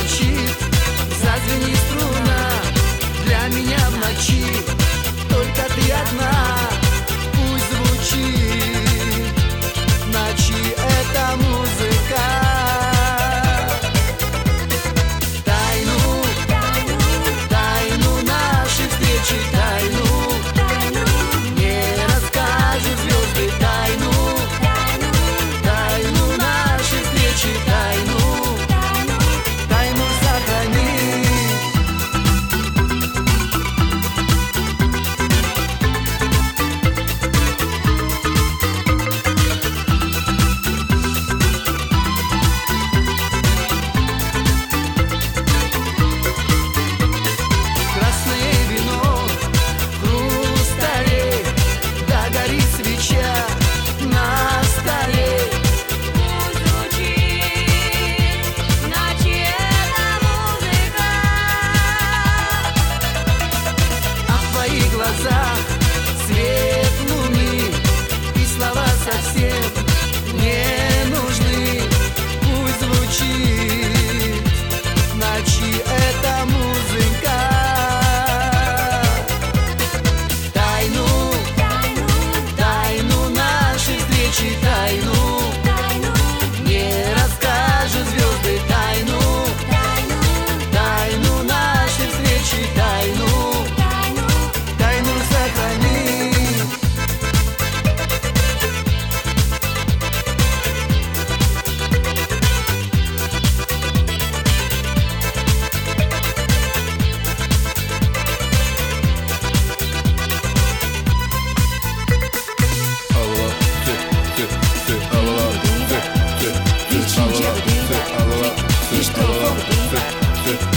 звучит, зазвенит струна для меня в ночи. Только ты одна, пусть звучит в ночи эта музыка. Тайну, тайну нашей встречи, тайну не расскажут звезды, тайну, тайну нашей встречи, тайну, тайну сохрани. Красное вино в хрустале, да горит свеча на столе. Пусть звучит в ночи эта музыка. А в твоих глазах свет луны, и слова совсем не нужны. Пусть звучит в ночи эта музыка. Тайну, тайну нашей встречи, тайну не расскажут звезды, тайну, тайну нашей встречи, тайну, тайну сохрани. Ты что,